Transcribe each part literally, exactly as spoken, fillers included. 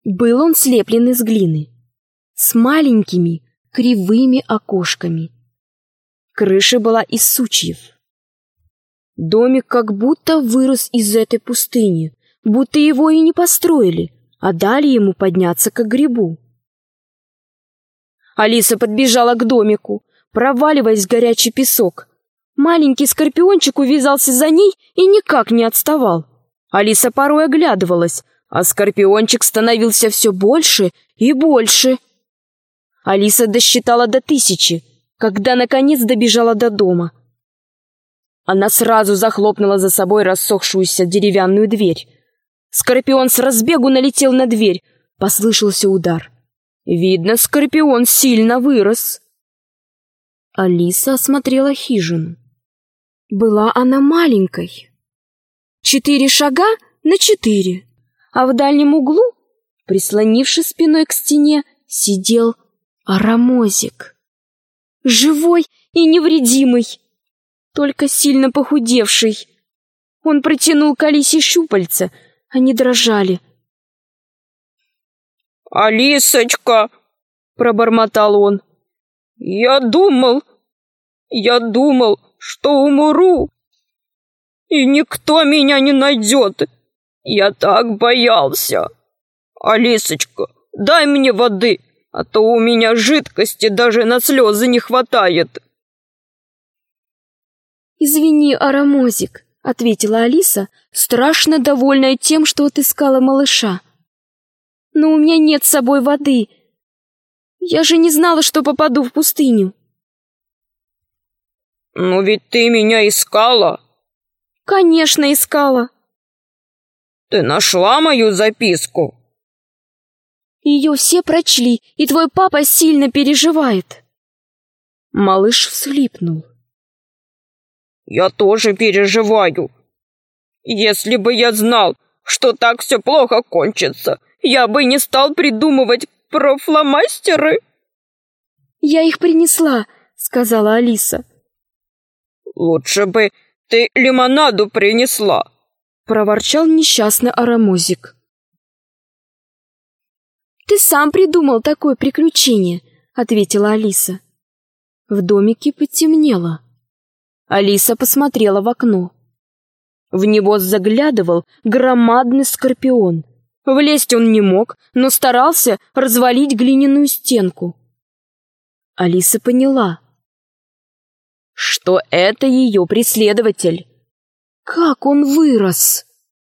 Был он слеплен из глины, с маленькими кривыми окошками. Крыша была из сучьев. Домик как будто вырос из этой пустыни, будто его и не построили, а дали ему подняться к грибу. Алиса подбежала к домику, проваливаясь в горячий песок. Маленький скорпиончик увязался за ней и никак не отставал. Алиса порой оглядывалась, а скорпиончик становился все больше и больше. Алиса досчитала до тысячи, когда наконец добежала до дома. Она сразу захлопнула за собой рассохшуюся деревянную дверь. Скорпион с разбегу налетел на дверь. Послышался удар. Видно, скорпион сильно вырос. Алиса осмотрела хижину. Была она маленькой. Четыре шага на четыре. А в дальнем углу, прислонившись спиной к стене, сидел Арамозик. Живой и невредимый, только сильно похудевший. Он протянул к Алисе щупальца, они дрожали. «Алисочка!» — пробормотал он. «Я думал, я думал, что умру, и никто меня не найдет. Я так боялся. Алисочка, дай мне воды, а то у меня жидкости даже на слезы не хватает». «Извини, Арамозик», — ответила Алиса, страшно довольная тем, что отыскала малыша. «Но у меня нет с собой воды. Я же не знала, что попаду в пустыню». «Но ведь ты меня искала». «Конечно, искала». «Ты нашла мою записку?» «Ее все прочли, и твой папа сильно переживает». Малыш всхлипнул. «Я тоже переживаю. Если бы я знал, что так все плохо кончится, я бы не стал придумывать про фломастеры». «Я их принесла», — сказала Алиса. «Лучше бы ты лимонаду принесла», — проворчал несчастный Арамозик. «Ты сам придумал такое приключение», — ответила Алиса. В домике потемнело. Алиса посмотрела в окно. В него заглядывал громадный скорпион. Влезть он не мог, но старался развалить глиняную стенку. Алиса поняла, что это ее преследователь. Как он вырос!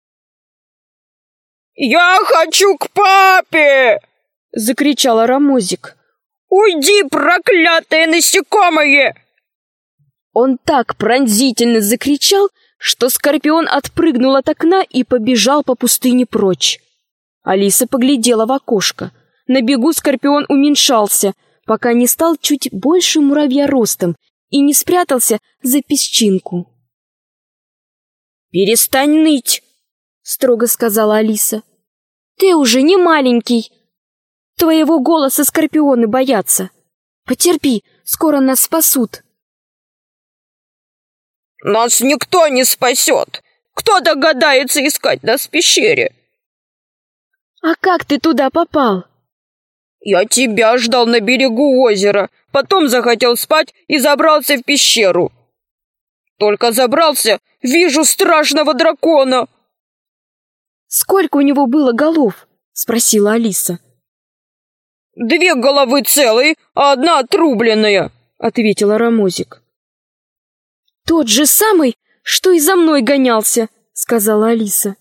«Я хочу к папе!» — закричал Арамозик. «Уйди, проклятое насекомое!» Он так пронзительно закричал, что скорпион отпрыгнул от окна и побежал по пустыне прочь. Алиса поглядела в окошко. На бегу скорпион уменьшался, пока не стал чуть больше муравья ростом и не спрятался за песчинку. «Перестань ныть!» — строго сказала Алиса. «Ты уже не маленький. Твоего голоса скорпионы боятся. Потерпи, скоро нас спасут». «Нас никто не спасет! Кто догадается искать нас в пещере?» «А как ты туда попал?» «Я тебя ждал на берегу озера, потом захотел спать и забрался в пещеру. Только забрался, вижу страшного дракона!» «Сколько у него было голов?» — спросила Алиса. «Две головы целые, а одна отрубленная», — ответил Арамозик. «Тот же самый, что и за мной гонялся», — сказала Алиса.